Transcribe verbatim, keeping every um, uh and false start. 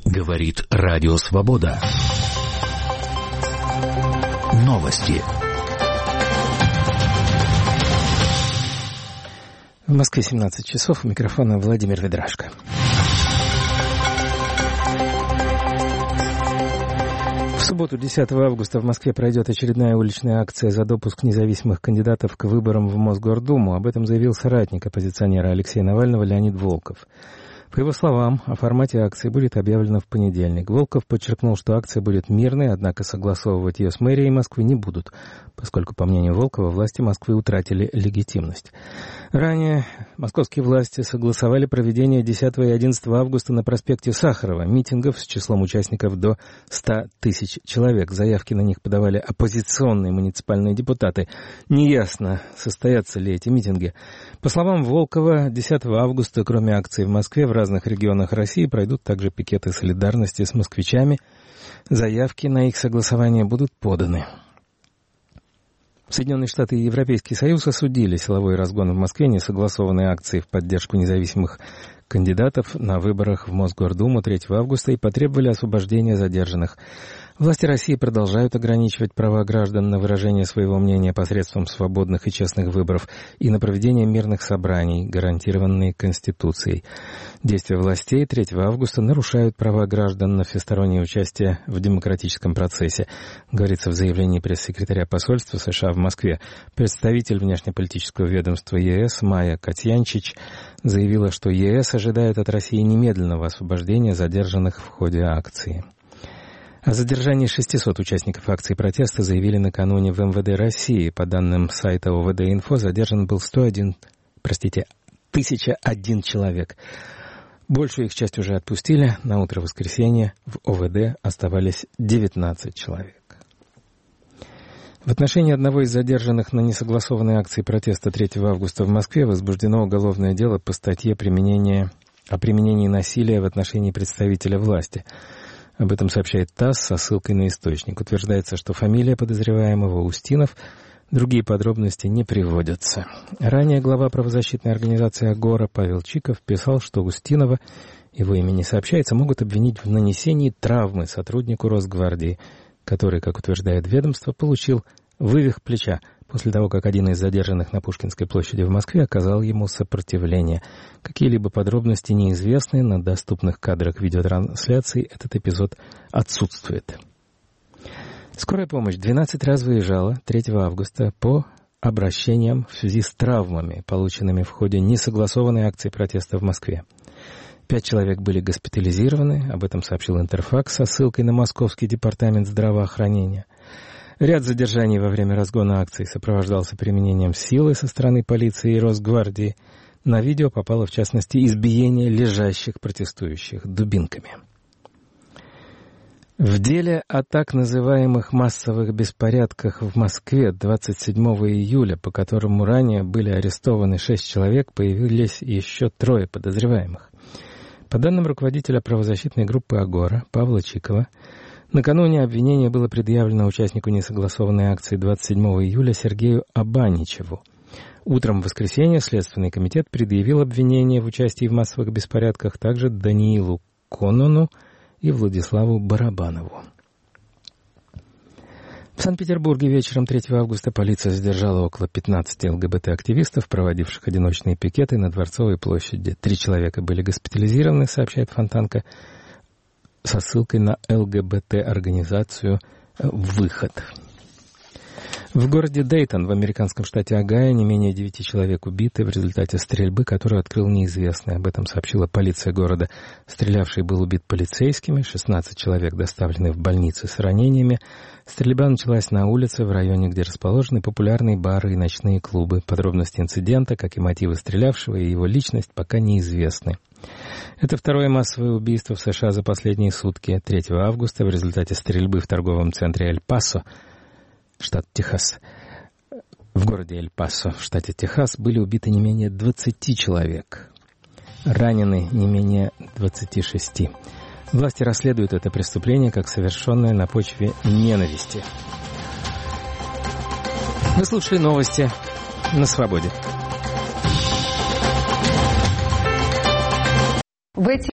Говорит Радио Свобода. Новости. В Москве семнадцать часов. У микрофона Владимир Ведрашко. В субботу, десятого августа, в Москве пройдет очередная уличная акция за допуск независимых кандидатов к выборам в Мосгордуму. Об этом заявил соратник оппозиционера Алексея Навального Леонид Волков. По его словам, о формате акции будет объявлено в понедельник. Волков подчеркнул, что акция будет мирной, однако согласовывать ее с мэрией Москвы не будут, поскольку, по мнению Волкова, власти Москвы утратили легитимность. Ранее московские власти согласовали проведение десятого и одиннадцатого августа на проспекте Сахарова митингов с числом участников до ста тысяч человек. Заявки на них подавали оппозиционные муниципальные депутаты. Неясно, состоятся ли эти митинги. По словам Волкова, десятого августа, кроме акции в Москве, в разных регионах России пройдут также пикеты солидарности с москвичами. Заявки на их согласование будут поданы. Соединенные Штаты и Европейский Союз осудили силовой разгон в Москве несогласованной акции в поддержку независимых кандидатов на выборах в Мосгордуму третьего августа и потребовали освобождения задержанных. Власти России продолжают ограничивать права граждан на выражение своего мнения посредством свободных и честных выборов и на проведение мирных собраний, гарантированные Конституцией. Действия властей третьего августа нарушают права граждан на всестороннее участие в демократическом процессе, говорится в заявлении пресс-секретаря посольства США в Москве. Представитель внешнеполитического ведомства ЕС Майя Катьянчич заявила, что ЕС ожидает от России немедленного освобождения задержанных в ходе акции. О задержании шестисот участников акции протеста заявили накануне в эм вэ дэ России. По данным сайта о вэ дэ-инфо, задержан был сто один, простите, тысяча один человек. Большую их часть уже отпустили. На утро воскресенья в о вэ дэ оставались девятнадцать человек. В отношении одного из задержанных на несогласованной акции протеста третьего августа в Москве возбуждено уголовное дело по статье применения, о применении насилия в отношении представителя власти. Об этом сообщает ТАСС со ссылкой на источник. Утверждается, что фамилия подозреваемого Устинов. Другие подробности не приводятся. Ранее глава правозащитной организации «Агора» Павел Чиков писал, что Устинова, его имя не сообщается, могут обвинить в нанесении травмы сотруднику Росгвардии, который, как утверждает ведомство, получил вывих плеча после того, как один из задержанных на Пушкинской площади в Москве оказал ему сопротивление. Какие-либо подробности неизвестны, на доступных кадрах видеотрансляции этот эпизод отсутствует. Скорая помощь двенадцать раз выезжала третьего августа по обращениям в связи с травмами, полученными в ходе несогласованной акции протеста в Москве. Пять человек были госпитализированы, об этом сообщил Интерфакс со ссылкой на Московский департамент здравоохранения. Ряд задержаний во время разгона акции сопровождался применением силы со стороны полиции и Росгвардии. На видео попало, в частности, избиение лежащих протестующих дубинками. В деле о так называемых массовых беспорядках в Москве двадцать седьмого июля, по которому ранее были арестованы шесть человек, появились еще трое подозреваемых. По данным руководителя правозащитной группы «Агора» Павла Чикова, накануне обвинение было предъявлено участнику несогласованной акции двадцать седьмого июля Сергею Абаничеву. Утром в воскресенье Следственный комитет предъявил обвинение в участии в массовых беспорядках также Даниилу Конону и Владиславу Барабанову. В Санкт-Петербурге вечером третьего августа полиция задержала около пятнадцати эл гэ бэ тэ-активистов, проводивших одиночные пикеты на Дворцовой площади. Три человека были госпитализированы, сообщает Фонтанка, со ссылкой на эл гэ бэ тэ-организацию «Выход». В городе Дейтон в американском штате Огайо не менее девяти человек убиты в результате стрельбы, которую открыл неизвестный. Об этом сообщила полиция города. Стрелявший был убит полицейскими, шестнадцать человек доставлены в больницы с ранениями. Стрельба началась на улице в районе, где расположены популярные бары и ночные клубы. Подробности инцидента, как и мотивы стрелявшего и его личность, пока неизвестны. Это второе массовое убийство в США за последние сутки. третьего августа в результате стрельбы в торговом центре Эль-Пасо, штат Техас. В городе Эль-Пасо, в штате Техас, были убиты не менее двадцати человек. Ранены не менее двадцати шести. Власти расследуют это преступление как совершенное на почве ненависти. Вы слушали новости на Свободе. В эти